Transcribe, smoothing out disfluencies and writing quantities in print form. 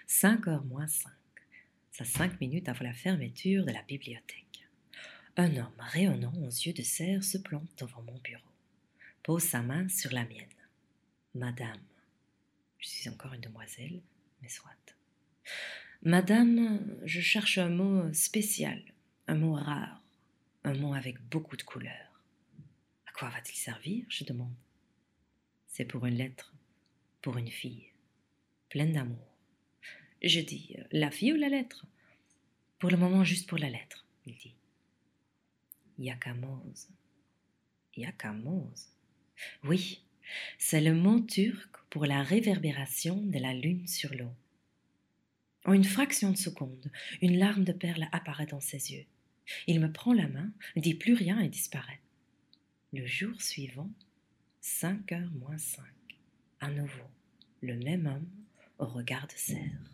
5 heures moins 5. C'est 5 minutes avant la fermeture de la bibliothèque. Un homme rayonnant aux yeux de cerf se plante devant mon bureau, pose sa main sur la mienne. Madame, je suis encore une demoiselle, mais soit. Madame, je cherche un mot spécial, un mot rare, un mot avec beaucoup de couleurs. À quoi va-t-il servir, je demande. C'est pour une lettre, pour une fille, pleine d'amour. Je dis, la fille ou la lettre? Pour le moment, juste pour la lettre, il dit. Yakamoz. Yakamoz. Oui, c'est le mot turc pour la réverbération de la lune sur l'eau. En une fraction de seconde, une larme de perle apparaît dans ses yeux. Il me prend la main, ne dit plus rien et disparaît. Le jour suivant, 5 heures moins 5, à nouveau, le même homme au regard de cerf.